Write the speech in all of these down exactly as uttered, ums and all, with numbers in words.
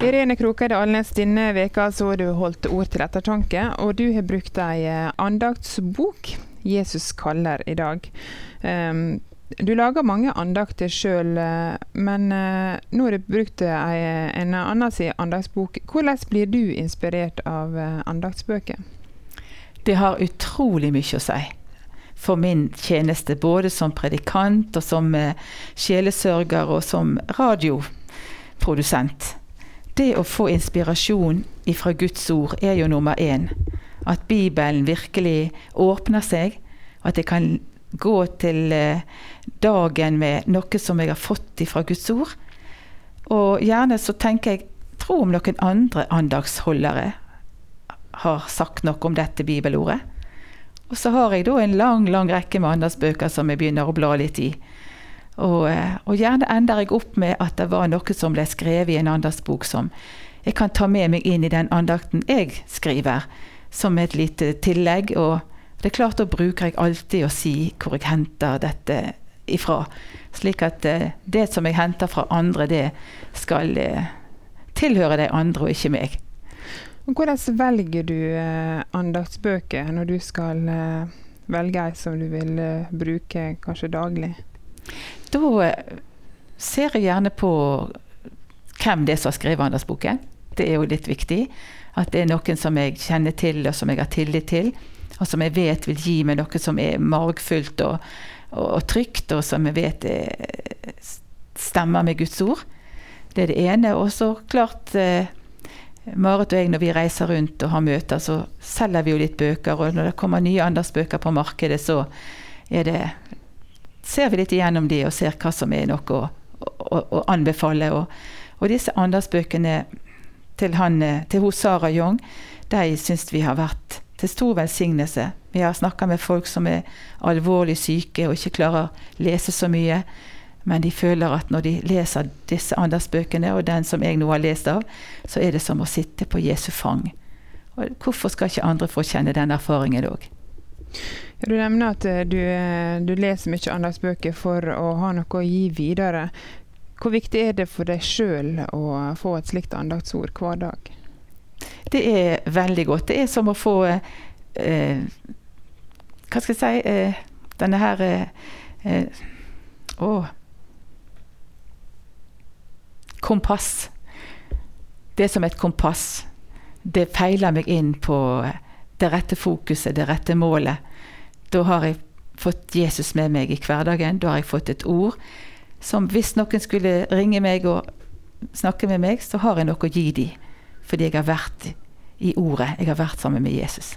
Irene Krokeide Alnes, denne veka så har du holdt ord til ettertanke, og du har brukt en andaktsbok, Jesus kaller i dag. Um, du lager mange andakter selv, men uh, nå har du brukt en annen sin andaktsbok. Hvordan blir du inspirert av andaktsbøker? Det har utrolig mye å si for min tjeneste, både som predikant og som uh, sjelesørger og som radioprodusent. Det å få inspirasjon fra Guds ord er jo nummer én. At Bibelen virkelig åpner seg, at jeg kan gå til uh, dagen med noe som jeg har fått fra Guds ord. Og gjerne så tenker jeg, tro om noen andre andagsholdere har sagt noe om dette bibelordet. Og så har jeg da en lang, lang rekke med andagsbøker som jeg begynner å bla litt i. Og, og gjerne ender jeg opp med at det var noe som ble skrevet i en andagsbok som jeg kan ta med meg inn i den andakten jeg skriver, som et lite tillegg. Og det er klart, da bruker jeg alltid å si hvor jeg henter dette ifra. Slik at det som jeg henter fra andre, det skal tilhøre de andre og ikke meg. Hvordan velger du andaktsbøker når du skal velge en som du vil bruke kanskje daglig? Da ser jeg gjerne på hvem det er som har skrevet andaktsboken. Det er jo litt viktig. At det er noen som jeg kjenner til og som jeg har tillit til, og som jeg vet vil gi meg noe som er margfullt og, og, og trygt, og som jeg vet stemmer med Guds ord. Det er det ene. Og så klart Marit og jeg, når vi reiser rundt og har møter, så selger vi jo litt bøker, og når det kommer nye andaktsbøker på markedet, så er det, ser vi litt igjennom de og ser hva som er noe å, å, å anbefale. Og, og disse andaktsbøkene til, han, til hos Sarah Young, de synes vi har vært til stor velsignelse. Vi har snakket med folk som er alvorlig syke og ikke klarer å lese så mye, men de føler at når de leser disse andaktsbøkene, og den som jeg nå har lest av, så er det som å sitte på Jesu fang. Og hvorfor skal ikke andre få kjenne den erfaringen også? Ja, du nevner at du, du leser mye andaktsbøker for å ha noe å gi videre. Hvor viktig er det for deg selv å få et slikt andaktsord hver dag? Det er veldig godt. Det er som å få, eh, hva skal jeg si, eh, denne her, eh, åh, kompass. Det er som et kompass. Det feiler meg inn på det rette fokuset, det rette målet. Da har jeg fått Jesus med meg i hverdagen. Da har jeg fått et ord som hvis noen skulle ringe meg og snakke med meg, så har jeg noe å gi dem. Fordi jeg har vært i ordet. Jeg har vært sammen med Jesus.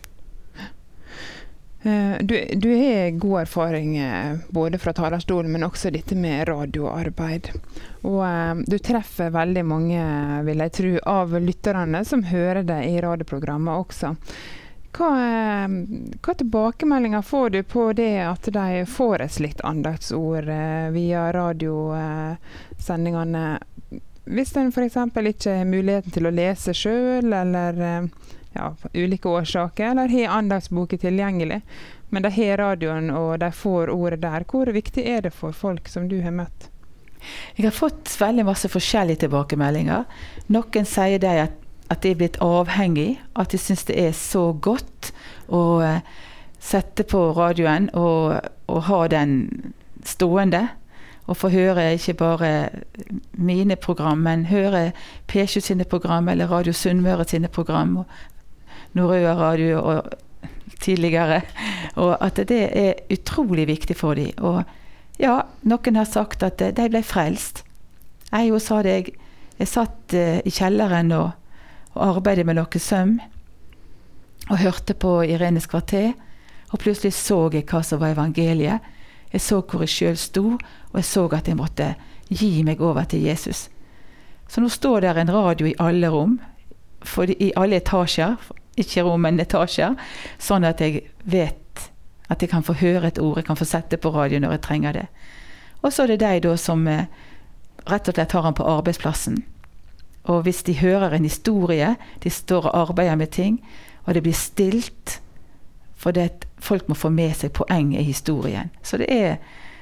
Du, du har god erfaring både fra talerstolen, men også dette med radioarbeid. Og uh, du treffer veldig mange, vil jeg tro, av lytterne som hører deg i radioprogrammet også. Hva, uh, hva tilbakemeldinger får du på det at de får et slikt andaktsord uh, via radiosendingene? Hvis en for eksempel ikke har muligheten til å lese selv, eller uh, ja, ulike årsaker, eller har andaktsboken tilgjengelig, men de har radioen og de får ordet der. Hvor viktig er det for folk som du har møtt? Jeg har fått veldig masse forskjellige tilbakemeldinger. Noen sier de at, at de er blitt avhengig, at de synes det er så godt å uh, sette på radioen og, og ha den stående, og få høre ikke bare mine program, men høre P sju sine program, eller Radio Sunnmøre sine program, og Norøa Radio og tidligere, og at det er utrolig viktig for dem. Og ja, noen har sagt at de ble frelst. Jeg jo sa det, jeg, jeg satt uh, i kjelleren og, og arbeidet med noe søm, og hørte på Irenes kvarter, og plutselig så jeg hva som var evangeliet. Jeg så hvor jeg selv sto, og jeg så at jeg måtte gi meg over til Jesus. Så nå står der en radio i alle rom, for i alle etasjer, ikke rom, men etasjer, sånn at jeg vet at jeg kan få høre et ord, jeg kan få sette på radio når jeg trenger det. Og så er det de da som eh, rett og slett har han på arbeidsplassen. Og hvis de hører en historie, de står og arbeider med ting, og det blir stilt, for det at folk må få med seg poeng i historien. Så det er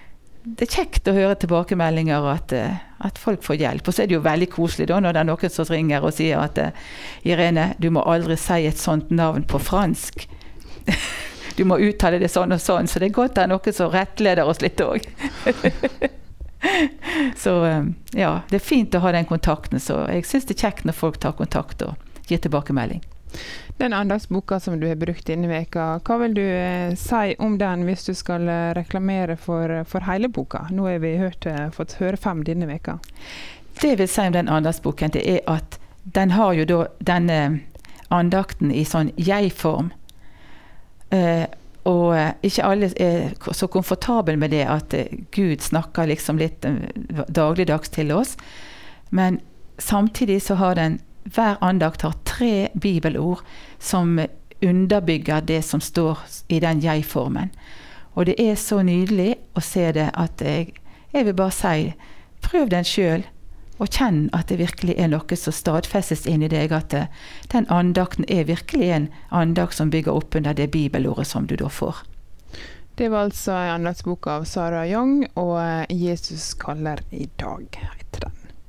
det er kjekt å høre tilbakemeldinger at, at folk får hjelp. Og så er det jo veldig koselig da, når det er noen som ringer og sier at Irene, du må aldri si et sånt navn på fransk. Du må uttale det sånn og sånn, så det er godt det er noen som rettleder oss litt også. Så ja, det er fint å ha den kontakten, så jeg synes det er kjekt når folk tar kontakt og gir tilbakemelding. Den andagsboka som du har brukt denne veka, hva vil du eh, si om den hvis du skal eh, reklamere for, for hele boka? Nå har vi hørt, eh, fått høre fem denne veka. Det jeg vil si om den andagsboken, det er at den har jo da denne andakten i sånn jeg-form. Eh, og ikke alle er så komfortabel med det at eh, Gud snakker liksom litt eh, dagligdags til oss. Men samtidig så har den hver andakt har tre bibelord som underbygger det som står i den jeg-formen. Og det er så nydelig å se det at jeg, jeg vil bare si, prøv den selv, og kjenn at det virkelig er noe som stadfestes inn i deg, at den andakten er virkelig en andakt som bygger opp under det bibelordet som du da får. Det var altså en andaktsbok av Sara Young, og Jesus kaller i dag.